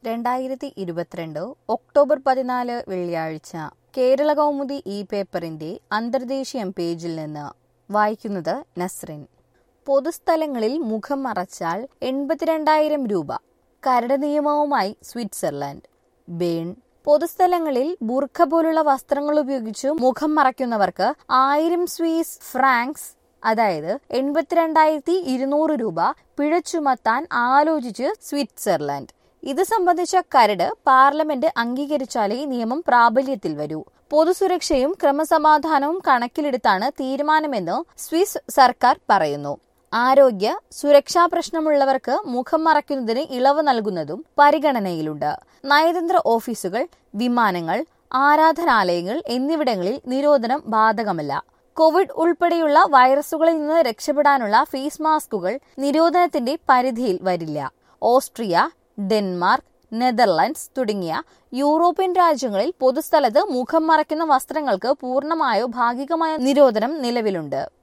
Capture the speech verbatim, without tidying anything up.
രണ്ടായിരത്തി ഇരുപത്തിരണ്ട് ഒക്ടോബർ പതിനാല് വെള്ളിയാഴ്ച കേരള കൗമുദി ഇ പേപ്പറിന്റെ അന്തർദേശീയ പേജിൽ നിന്ന് വായിക്കുന്നത് നസ്രിൻ. പൊതുസ്ഥലങ്ങളിൽ മുഖം മറച്ചാൽ എൺപത്തിരണ്ടായിരം രൂപ. കരട് നിയമവുമായി സ്വിറ്റ്സർലൻഡ്. ബേൺ. പൊതുസ്ഥലങ്ങളിൽ ബുർഖ പോലുള്ള വസ്ത്രങ്ങൾ ഉപയോഗിച്ച് മുഖം മറയ്ക്കുന്നവർക്ക് ആയിരം സ്വീസ് ഫ്രാങ്ക്സ് അതായത് എൺപത്തിരണ്ടായിരത്തി ഇരുന്നൂറ് രൂപ പിഴ ചുമത്താൻ ആലോചിച്ച് സ്വിറ്റ്സർലൻഡ്. ഇത് സംബന്ധിച്ച കരട് പാർലമെന്റ് അംഗീകരിച്ചാലേ നിയമം പ്രാബല്യത്തിൽ വരൂ. പൊതുസുരക്ഷയും ക്രമസമാധാനവും കണക്കിലെടുത്താണ് തീരുമാനമെന്ന് സ്വിസ് സർക്കാർ പറയുന്നു. ആരോഗ്യ സുരക്ഷാ പ്രശ്നമുള്ളവർക്ക് മുഖം മറയ്ക്കുന്നതിന് ഇളവ് നൽകുന്നതും പരിഗണനയിലുണ്ട്. നയതന്ത്ര ഓഫീസുകൾ, വിമാനങ്ങൾ, ആരാധനാലയങ്ങൾ എന്നിവിടങ്ങളിൽ നിരോധനം ബാധകമല്ല. കോവിഡ് ഉൾപ്പെടെയുള്ള വൈറസുകളിൽ നിന്ന് രക്ഷപ്പെടാനുള്ള ഫേസ് മാസ്കുകൾ നിരോധനത്തിന്റെ പരിധിയിൽ വരില്ല. ഓസ്ട്രിയ, ഡെൻമാർക്ക്, നെതർലൻഡ്സ് തുടങ്ങിയ യൂറോപ്യൻ രാജ്യങ്ങളിൽ പൊതുസ്ഥലത്ത് മുഖം മറയ്ക്കുന്ന വസ്ത്രങ്ങൾക്ക് പൂർണ്ണമായോ ഭാഗികമായോ നിരോധനം നിലവിലുണ്ട്.